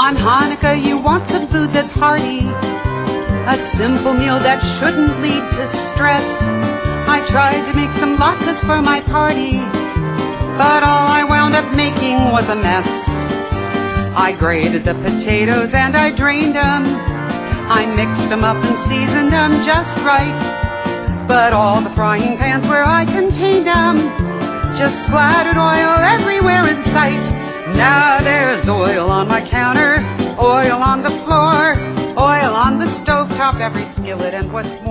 On Hanukkah you want some food that's hearty, a simple meal that shouldn't lead to stress. I tried to make some latkes for my party, but all I wound up making was a mess. I grated the potatoes and I drained them. I mixed them up and seasoned them just right. But all the frying pans where I contained them just splattered oil everywhere in sight. Now there's oil on my counter, oil on the floor, oil on the stovetop, every skillet, and what's